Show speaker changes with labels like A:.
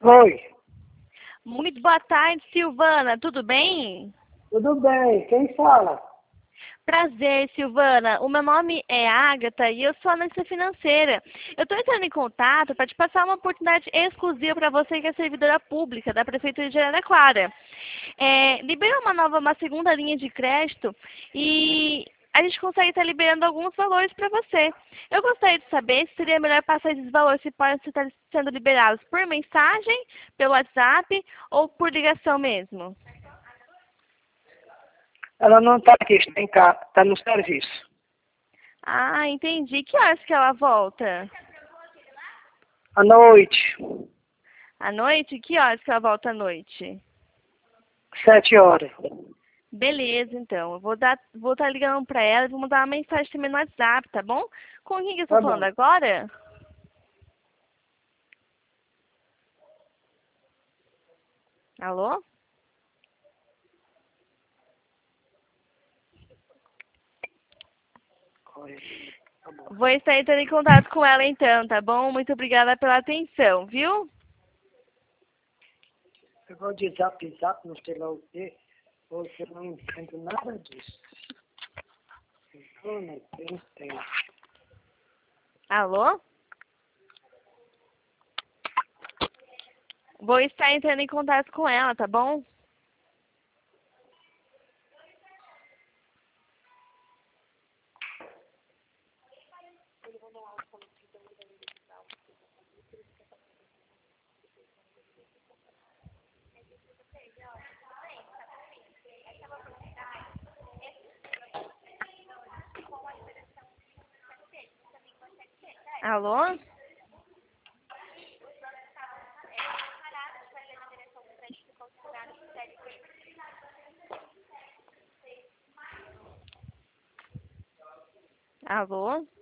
A: Oi,
B: Muito boa tarde, Silvana. Tudo bem?
A: tudo bem? Quem fala?
B: Prazer, Silvana. O meu nome é Ágata e eu sou analista financeira. Eu estou entrando em contato para te passar uma oportunidade exclusiva para você que é servidora pública da Prefeitura de Araraquara. Liberou uma segunda linha de crédito e a gente consegue estar liberando alguns valores para você. Eu gostaria de saber se seria melhor passar esses valores, se podem estar sendo liberados por mensagem, pelo WhatsApp ou por ligação mesmo.
A: Ela não está aqui, está em casa, está no serviço.
B: Ah, entendi. Que horas que ela volta?
A: À noite,
B: À noite? Que horas que ela volta à noite?
A: 7 horas.
B: Beleza, então. Vou estar ligando para ela e vou mandar uma mensagem também no WhatsApp, tá bom? Com quem que eu estou
A: Tá
B: falando
A: bom.
B: agora? Alô?
A: Oi, tá bom.
B: Vou estar entrando em contato com ela então, tá bom? Muito obrigada pela atenção, viu?
A: Eu vou de zap, não sei lá o quê. Hoje eu não entendo nada disso. Eu não entendo.
B: Alô? Vou estar entrando em contato com ela, tá bom? Alô? Alô?